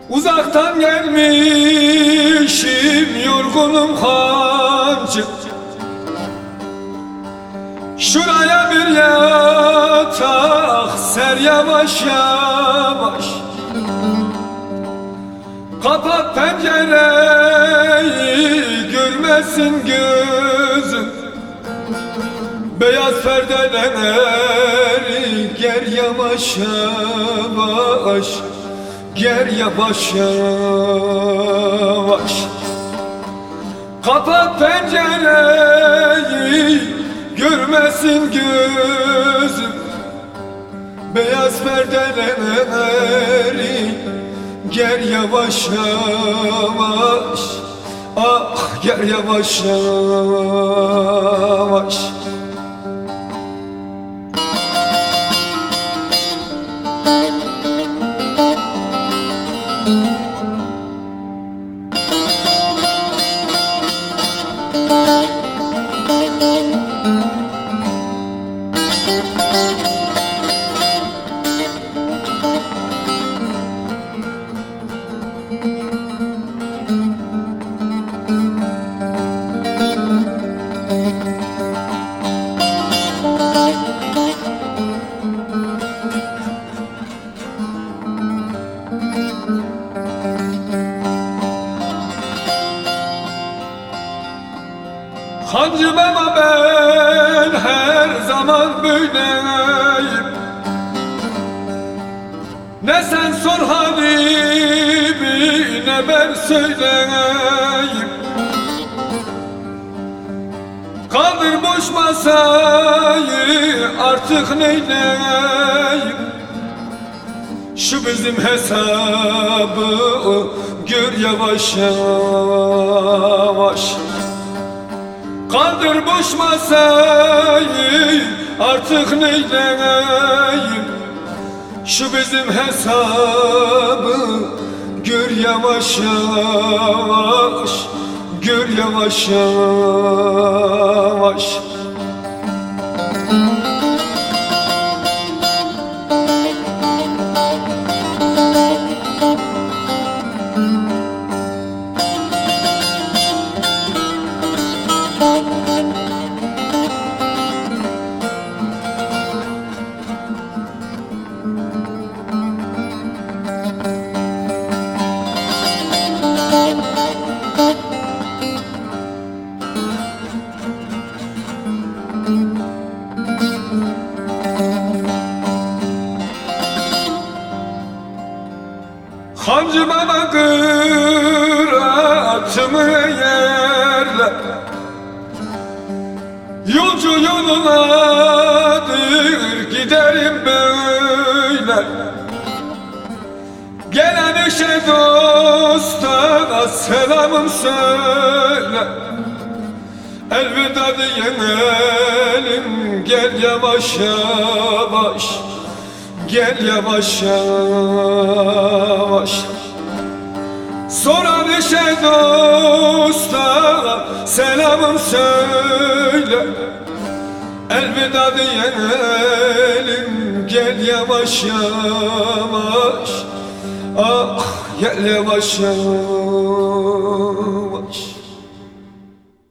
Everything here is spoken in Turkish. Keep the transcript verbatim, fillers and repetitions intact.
Uzaktan gelmişim yorgunum hancı. Şuraya bir yatak ser yavaş yavaş. Kapat pencereyi görmesin gözüm. Beyaz perdeleri ger yavaş yavaş. Ger yavaş yavaş. Kapat pencereyi görmesin gözüm. Beyaz perdeleri ger yavaş yavaş. Ah ger yavaş yavaş. Hancı baba ben her zaman böyleyim. Ne sen sor halimi ne ben söyleyeyim. Kaldır boş masayı artık neyleyim. Şu bizim hesabı gör yavaş yavaş. Kaldır boş masayı artık neyleyim. Şu bizim hesabı gör yavaş yavaş. Gör yavaş yavaş. Hancı bana kıratımı yerle. Yolcu yolunadır giderim böyle. Gelen işe dosta selamım söyle. Elveda diyelim gel yavaş yavaş. Gel yavaş yavaş. Soran işe dosta selamım söyle. Elveda diyelim gel yavaş yavaş. Ah gel yavaş yavaş.